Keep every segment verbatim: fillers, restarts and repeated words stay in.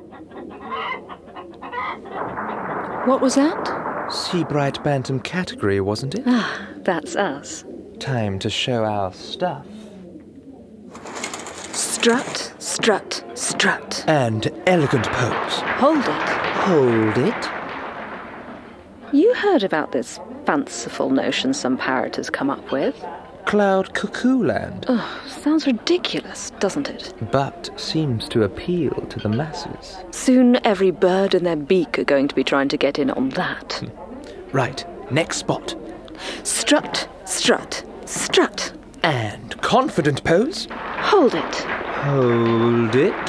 What was that? Seabright Bantam category, wasn't it? Ah, that's us. Time to show our stuff. Strut, strut, strut. And elegant pose. Hold it. Hold it. You heard about this fanciful notion some parrot has come up with? Cloud Cuckoo Land. Oh, sounds ridiculous, doesn't it? But seems to appeal to the masses. Soon every bird in their beak are going to be trying to get in on that. Right, next spot. Strut, strut, strut. And confident pose. Hold it. Hold it.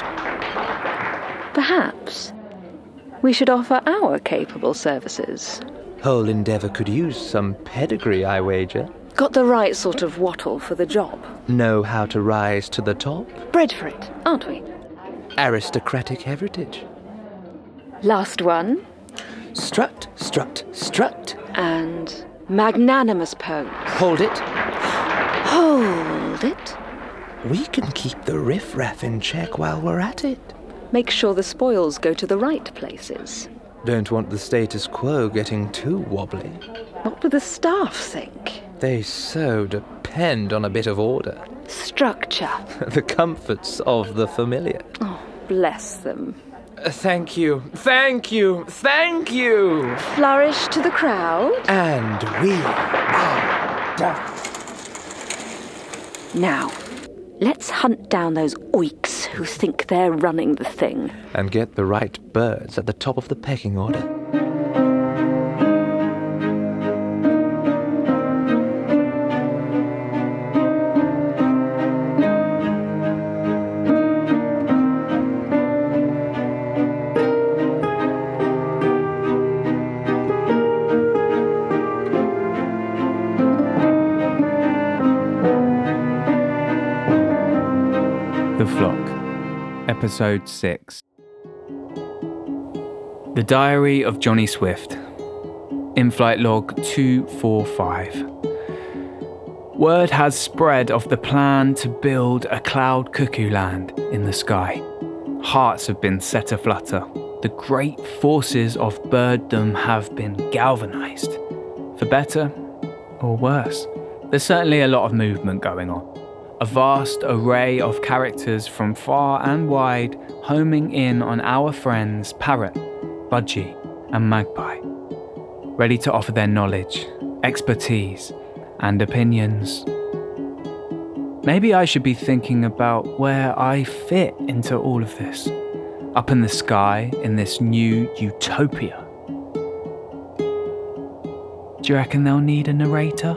Perhaps we should offer our capable services. Whole endeavour could use some pedigree, I wager. Got the right sort of wattle for the job. Know how to rise to the top. Bred for it, aren't we? Aristocratic heritage. Last one. Strut, strut, strut. And magnanimous pose. Hold it. Hold it. We can keep the riff-raff in check while we're at it. Make sure the spoils go to the right places. Don't want the status quo getting too wobbly. What would the staff think? They so depend on a bit of order. Structure. The comforts of the familiar. Oh, bless them. Uh, thank you, thank you, thank you! Flourish to the crowd. And we are done. Now, let's hunt down those oiks who think they're running the thing. And get the right birds at the top of the pecking order. The Flock, Episode six. The Diary of Johnny Swift. In-flight log two four five. Word has spread of the plan to build a cloud cuckoo land in the sky. Hearts have been set aflutter. The great forces of birddom have been galvanised. For better or worse. There's certainly a lot of movement going on. A vast array of characters from far and wide homing in on our friends Parrot, Budgie and Magpie, ready to offer their knowledge, expertise and opinions. Maybe I should be thinking about where I fit into all of this, up in the sky in this new utopia. Do you reckon they'll need a narrator?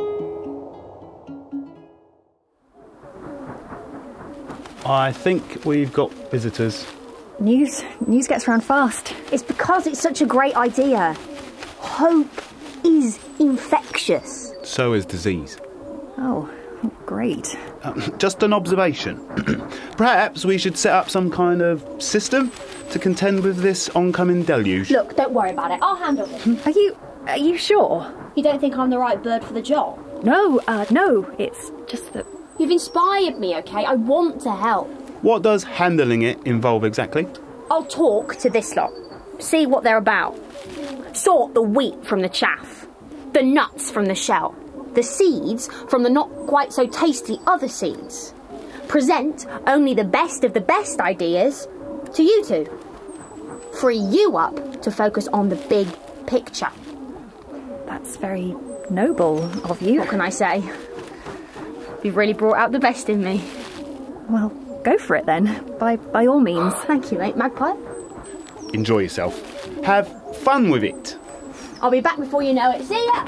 I think we've got visitors. News. News gets around fast. It's because it's such a great idea. Hope is infectious. So is disease. Oh, great. Uh, just an observation. Perhaps we should set up some kind of system to contend with this oncoming deluge. Look, don't worry about it. I'll handle it. Are you... are you sure? You don't think I'm the right bird for the job? No, uh, no. It's just that... You've inspired me, okay? I want to help. What does handling it involve exactly? I'll talk to this lot. See what they're about. Sort the wheat from the chaff. The nuts from the shell. The seeds from the not quite so tasty other seeds. Present only the best of the best ideas to you two. Free you up to focus on the big picture. That's very noble of you. What can I say? You've really brought out the best in me. Well, go for it then, by by all means. Thank you, mate. Magpie. Enjoy yourself. Have fun with it. I'll be back before you know it. See ya!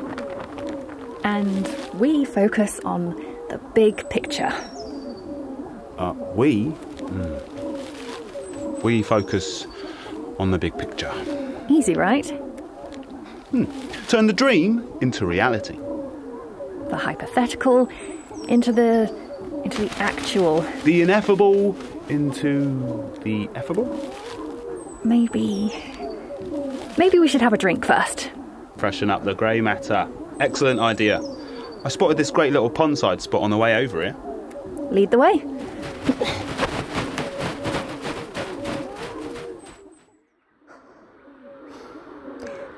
And we focus on the big picture. Uh, we? Mm. We focus on the big picture. Easy, right? Hmm. Turn the dream into reality. The hypothetical into the... into the actual. The ineffable into the effable? Maybe... Maybe we should have a drink first. Freshen up the grey matter. Excellent idea. I spotted this great little pondside spot on the way over here. Lead the way.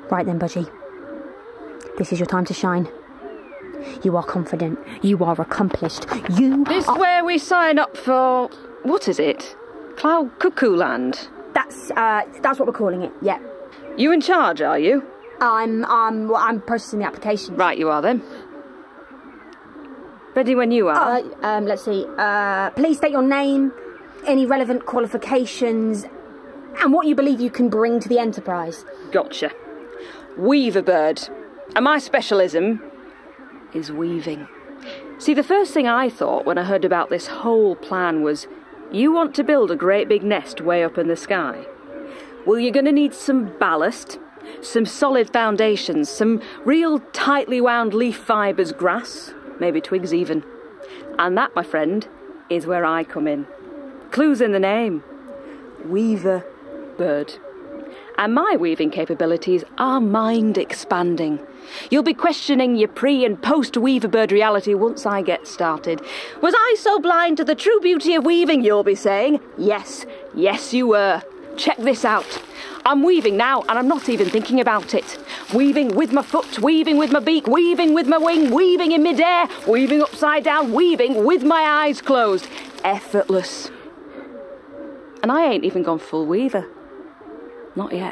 Right then, Budgie. This is your time to shine. You are confident. You are accomplished. You This are... where we sign up for... what is it? Cloud Cuckoo Land? That's, uh, that's what we're calling it, yeah. You in charge, are you? I'm, um, well, I'm processing the application. Right, you are then. Ready when you are. Uh, um, let's see. Uh, please state your name, any relevant qualifications, and what you believe you can bring to the enterprise. Gotcha. Weaver bird. And my specialism is weaving. See, the first thing I thought when I heard about this whole plan was, you want to build a great big nest way up in the sky. Well, you're going to need some ballast, some solid foundations, some real tightly wound leaf fibres, grass, maybe twigs even. And that, my friend, is where I come in. Clue's in the name. Weaver bird. And my weaving capabilities are mind-expanding. You'll be questioning your pre- and post-Weaver bird reality once I get started. Was I so blind to the true beauty of weaving, you'll be saying? Yes, yes you were. Check this out. I'm weaving now, and I'm not even thinking about it. Weaving with my foot, weaving with my beak, weaving with my wing, weaving in midair, weaving upside down, weaving with my eyes closed. Effortless. And I ain't even gone full weaver. Not yet.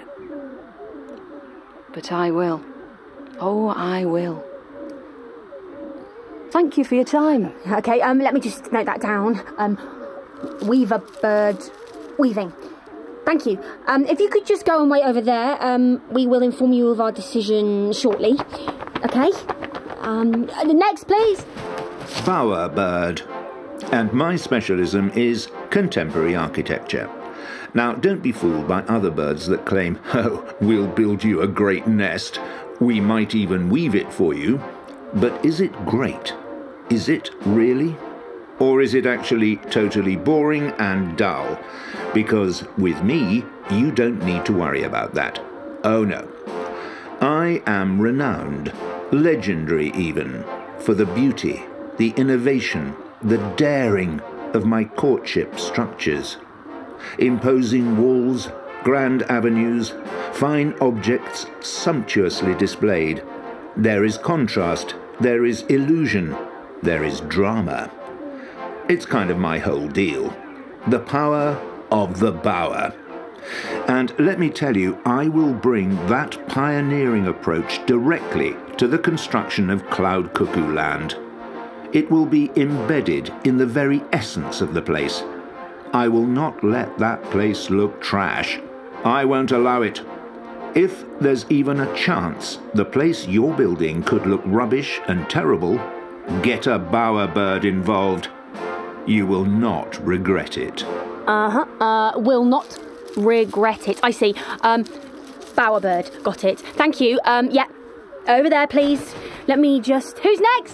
But I will. Oh, I will. Thank you for your time. Okay, um, let me just note that down. Um, Weaver bird weaving. Thank you. Um, if you could just go and wait over there, um, we will inform you of our decision shortly. Okay? Um, the next, please. Bower bird. And my specialism is contemporary architecture. Now, don't be fooled by other birds that claim, oh, we'll build you a great nest. We might even weave it for you. But is it great? Is it really? Or is it actually totally boring and dull? Because with me, you don't need to worry about that. Oh no. I am renowned, legendary even, for the beauty, the innovation, the daring of my courtship structures. Imposing walls, grand avenues, fine objects sumptuously displayed. There is contrast, there is illusion, there is drama. It's kind of my whole deal. The power of the bower. And let me tell you, I will bring that pioneering approach directly to the construction of Cloud Cuckoo Land. It will be embedded in the very essence of the place. I will not let that place look trash. I won't allow it. If there's even a chance the place you're building could look rubbish and terrible, get a bower bird involved. You will not regret it. Uh-huh. Uh, will not regret it. I see. Um, bowerbird. Got it. Thank you. Um, yeah. Over there, please. Let me just... Who's next?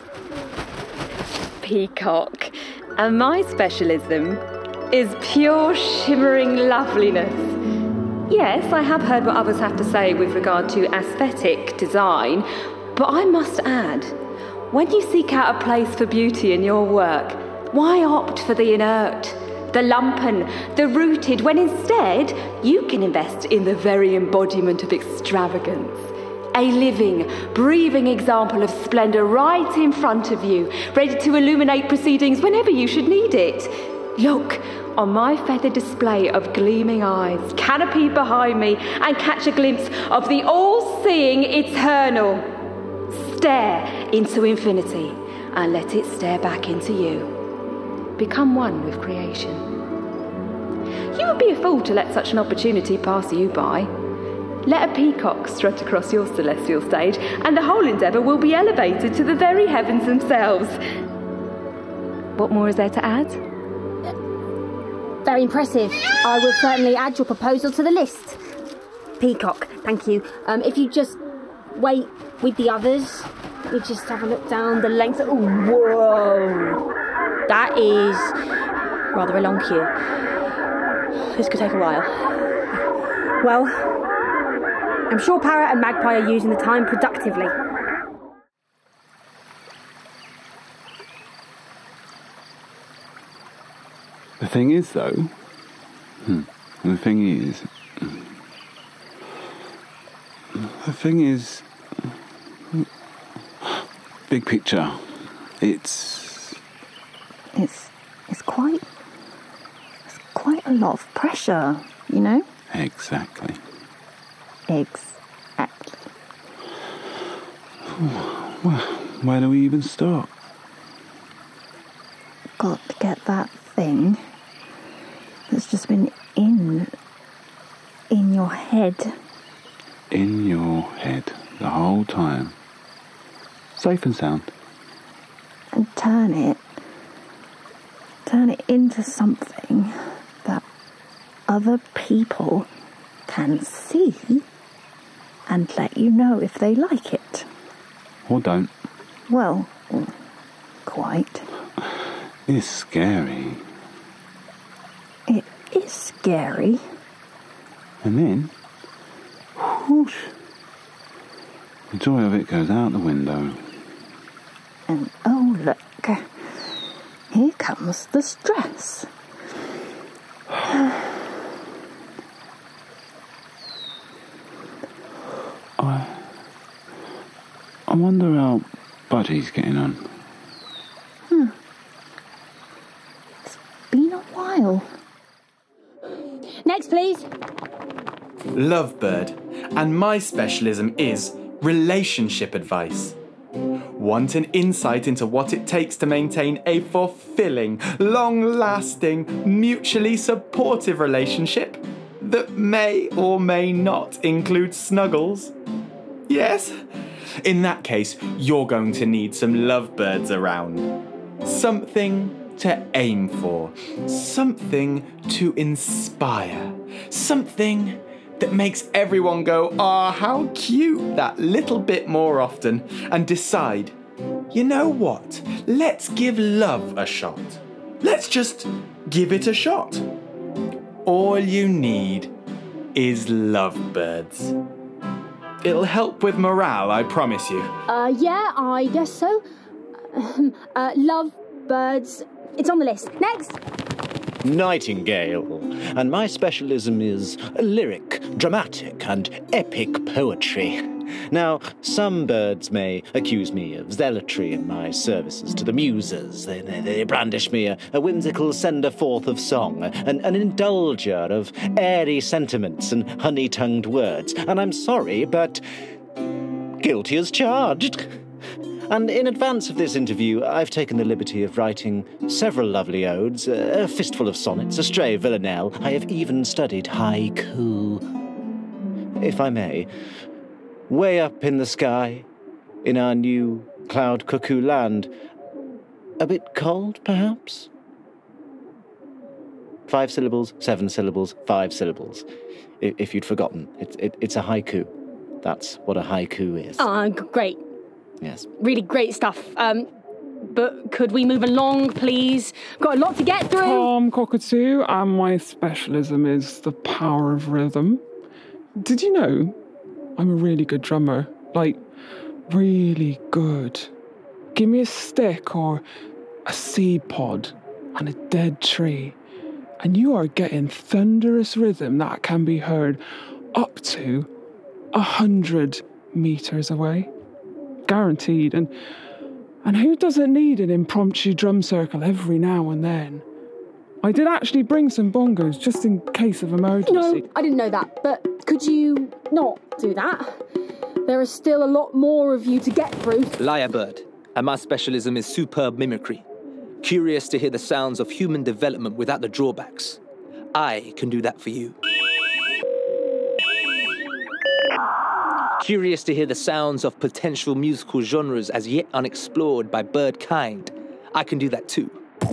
Peacock. And my specialism is pure shimmering loveliness. Yes, I have heard what others have to say with regard to aesthetic design, but I must add, when you seek out a place for beauty in your work, why opt for the inert, the lumpen, the rooted, when instead you can invest in the very embodiment of extravagance? A living, breathing example of splendour right in front of you, ready to illuminate proceedings whenever you should need it. Look on my feathered display of gleaming eyes, canopy behind me, and catch a glimpse of the all-seeing eternal. Stare into infinity and let it stare back into you. Become one with creation. You would be a fool to let such an opportunity pass you by. Let a peacock strut across your celestial stage, and the whole endeavour will be elevated to the very heavens themselves. What more is there to add? Very impressive. I will certainly add your proposal to the list. Peacock, thank you. Um, if you just wait with the others, we just have a look down the length. Of, ooh, whoa! That is rather a long queue. This could take a while. Well, I'm sure Parrot and Magpie are using the time productively. The thing is, though, hmm, the thing is, The thing is, big picture, it's... It's, it's quite, it's quite a lot of pressure, you know? Exactly. Exactly. Well, where do we even start? Got to get that thing that's just been in, in your head. In your head the whole time. Safe and sound. And turn it, turn it into something that other people can see and let you know if they like it. Or don't. Well, quite. It's scary. It is scary. And then, whoosh, the joy of it goes out the window. And oh look, here comes the stress. I, I wonder how Buddy's getting on. Hmm. It's been a while. Next, please. Lovebird, and my specialism is relationship advice. Want an insight into what it takes to maintain a fulfilling, long-lasting, mutually supportive relationship that may or may not include snuggles? Yes? In that case, you're going to need some lovebirds around. Something to aim for. Something to inspire. Something that makes everyone go, ah, how cute, that little bit more often, and decide, you know what, let's give love a shot. Let's just give it a shot. All you need is lovebirds. It'll help with morale, I promise you. Uh, yeah, I guess so. uh, love birds. It's on the list. Next. Nightingale, and my specialism is lyric, dramatic, and epic poetry. Now, some birds may accuse me of zealotry in my services to the muses. They, they, they brandish me a, a whimsical sender forth of song, an, an indulger of airy sentiments and honey-tongued words. And I'm sorry, but guilty as charged. And in advance of this interview, I've taken the liberty of writing several lovely odes, a fistful of sonnets, a stray villanelle. I have even studied haiku. If I may, way up in the sky, in our new cloud cuckoo land, a bit cold, perhaps? Five syllables, seven syllables, five syllables. If, if you'd forgotten, it, it, it's a haiku. That's what a haiku is. Ah, great. Yes. Really great stuff. Um, but could we move along, please? Got a lot to get through. Palm cockatoo, and my specialism is the power of rhythm. Did you know I'm a really good drummer? Like, really good. Give me a stick or a seed pod and a dead tree, and you are getting thunderous rhythm that can be heard up to a hundred meters away. Guaranteed. And and who doesn't need an impromptu drum circle every now and then? I did actually bring some bongos just in case of emergency. No, I didn't know that, but could you not do that? There is still a lot more of you to get through. Lyrebird, and my specialism is superb mimicry. Curious to hear the sounds of human development without the drawbacks. I can do that for you. Curious to hear the sounds of potential musical genres as yet unexplored by bird kind. I can do that too.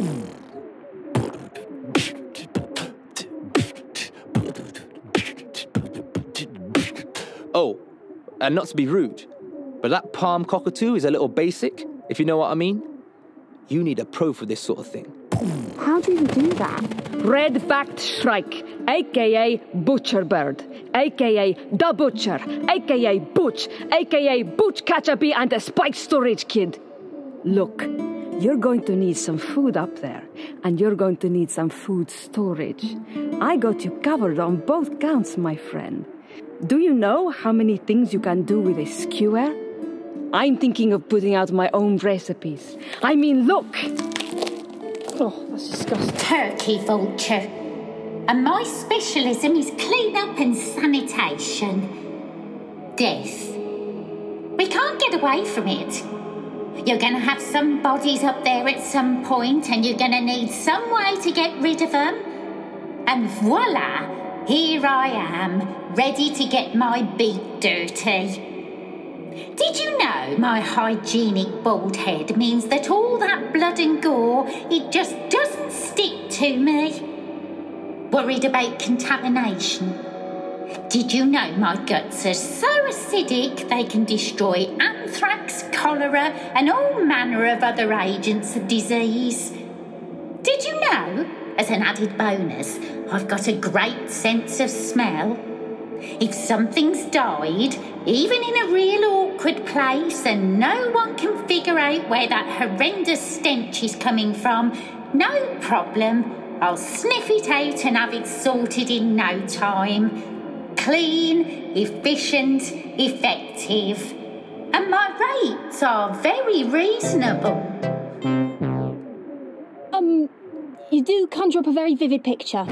Oh, and not to be rude, but that palm cockatoo is a little basic, if you know what I mean. You need a pro for this sort of thing. How do you do that? Red-backed shrike, a k a. Butcherbird, a k a. The Butcher, a k a. Butch, a k a. Butch Catcherbee and the Spike Storage Kid. Look, you're going to need some food up there, and you're going to need some food storage. I got you covered on both counts, my friend. Do you know how many things you can do with a skewer? I'm thinking of putting out my own recipes. I mean, look! Oh, that's disgusting. Turkey vulture. And my specialism is clean up and sanitation. Death. We can't get away from it. You're going to have some bodies up there at some point, and you're going to need some way to get rid of them. And voila, here I am, ready to get my beak dirty. Did you know my hygienic bald head means that all that blood and gore, it just doesn't stick to me? Worried about contamination? Did you know my guts are so acidic they can destroy anthrax, cholera, and all manner of other agents of disease? Did you know, as an added bonus, I've got a great sense of smell? If something's died, even in a real awkward place, and no one can figure out where that horrendous stench is coming from, no problem. I'll sniff it out and have it sorted in no time. Clean, efficient, effective. And my rates are very reasonable. Um, you do conjure up a very vivid picture.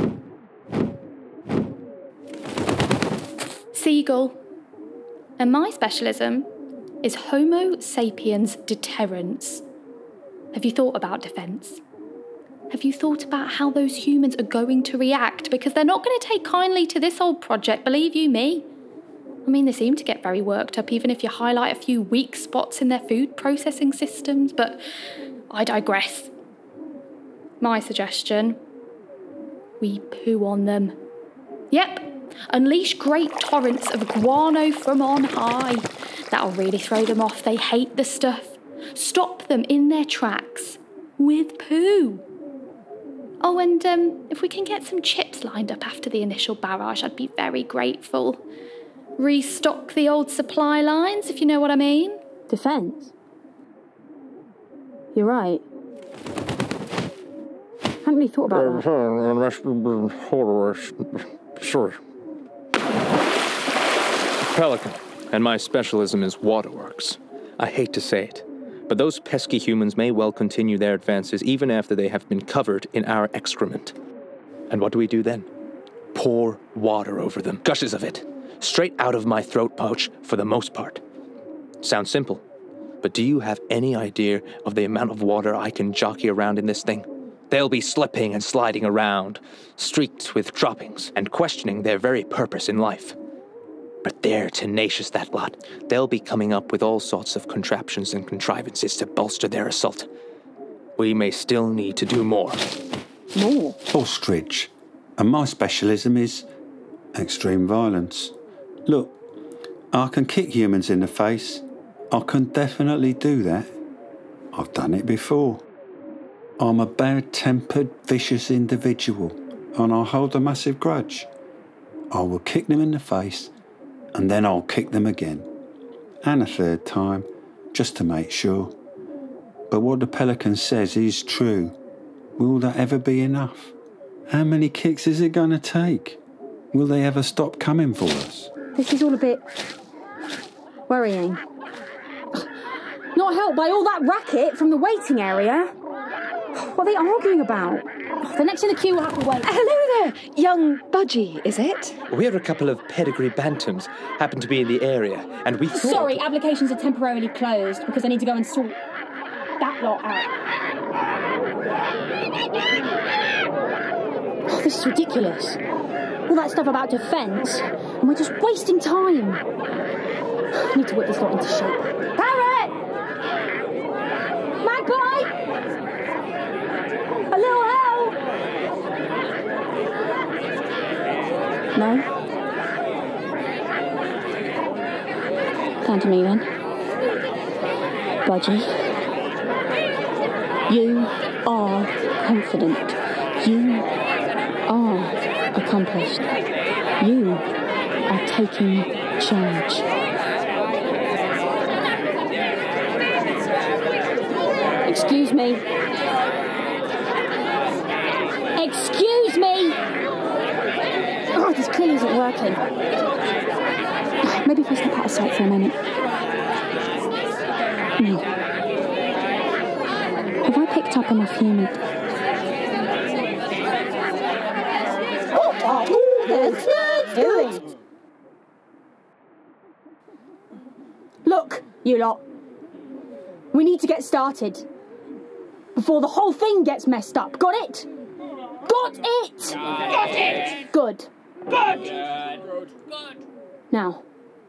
Seagull. And my specialism is Homo sapiens deterrence. Have you thought about defence? Have you thought about how those humans are going to react? Because they're not going to take kindly to this old project, believe you me. I mean, they seem to get very worked up, even if you highlight a few weak spots in their food processing systems, but I digress. My suggestion, we poo on them. Yep, unleash great torrents of guano from on high. That'll really throw them off. They hate the stuff. Stop them in their tracks with poo. Oh, and um, if we can get some chips lined up after the initial barrage, I'd be very grateful. Restock the old supply lines, if you know what I mean. Defence? You're right. Hadn't really thought about that. Sorry. Pelican, and my specialism is waterworks. I hate to say it, but those pesky humans may well continue their advances even after they have been covered in our excrement. And what do we do then? Pour water over them, gushes of it, straight out of my throat pouch for the most part. Sounds simple, but do you have any idea of the amount of water I can jockey around in this thing? They'll be slipping and sliding around, streaked with droppings, and questioning their very purpose in life. But they're tenacious, that lot. They'll be coming up with all sorts of contraptions and contrivances to bolster their assault. We may still need to do more. More? Ostrich. And my specialism is extreme violence. Look, I can kick humans in the face. I can definitely do that. I've done it before. I'm a bad-tempered, vicious individual, and I hold a massive grudge. I will kick them in the face, and then I'll kick them again. And a third time, just to make sure. But what the Pelican says is true. Will that ever be enough? How many kicks is it going to take? Will they ever stop coming for us? This is all a bit worrying. Not helped by all that racket from the waiting area. What are they arguing about? Oh, the next in the queue will have to wait. Hello there, young Budgie, is it? We're a couple of pedigree bantams, happen to be in the area, and we thought... Sorry, applications are temporarily closed because I need to go and sort that lot out. Oh, this is ridiculous. All that stuff about defence, and we're just wasting time. I need to whip this lot into shape. Parrot! Magpie! A little help! No? Down to me then. Budgie. You are confident. You are accomplished. You are taking charge. Excuse me. Excuse me! Oh, this clearly isn't working. Maybe if I step out of sight for a moment. Now, have I picked up enough human? Good. Look, you lot. We need to get started before the whole thing gets messed up. Got it? Got it? Got it. Good. Good. Now,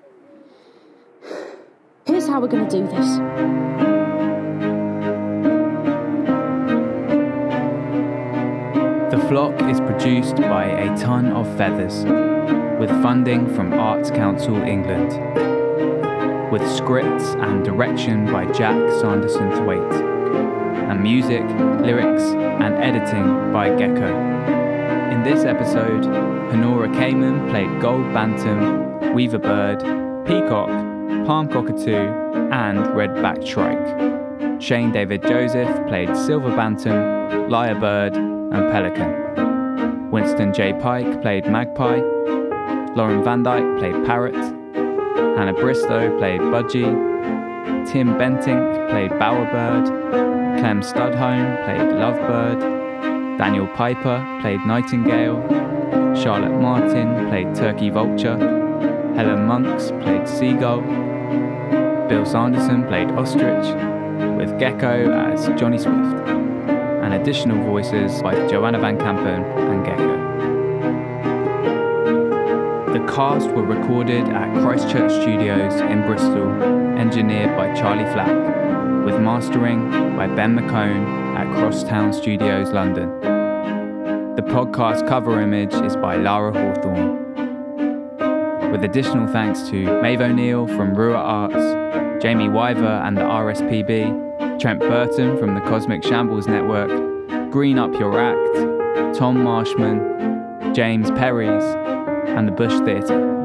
here's how we're going to do this. The Flock is produced by A Ton of Feathers, with funding from Arts Council England, with scripts and direction by Jack Sanderson-Thwaite, and music, lyrics, and editing by Gecko. In this episode, Honora Kamen played Gold Bantam, Weaver Bird, Peacock, Palm Cockatoo, and Red-backed Shrike. Shane David Joseph played Silver Bantam, Lyrebird, and Pelican. Winston J. Pike played Magpie. Lauren Van Dyke played Parrot. Hannah Bristow played Budgie. Tim Bentink played Bowerbird. Clem Studholme played Lovebird. Daniel Piper played Nightingale. Charlotte Martin played Turkey Vulture. Helen Monks played Seagull. Bill Sanderson played Ostrich, with Gecko as Johnny Swift, and additional voices by Joanna Van Kampen and Gecko. The cast were recorded at Christchurch Studios in Bristol, engineered by Charlie Flack, with mastering by Ben McCone at Crosstown Studios, London. The podcast cover image is by Lara Hawthorne. With additional thanks to Maeve O'Neill from Rua Arts, Jamie Wyver and the R S P B, Trent Burton from the Cosmic Shambles Network, Green Up Your Act, Tom Marshman, James Perrys, and the Bush Theatre.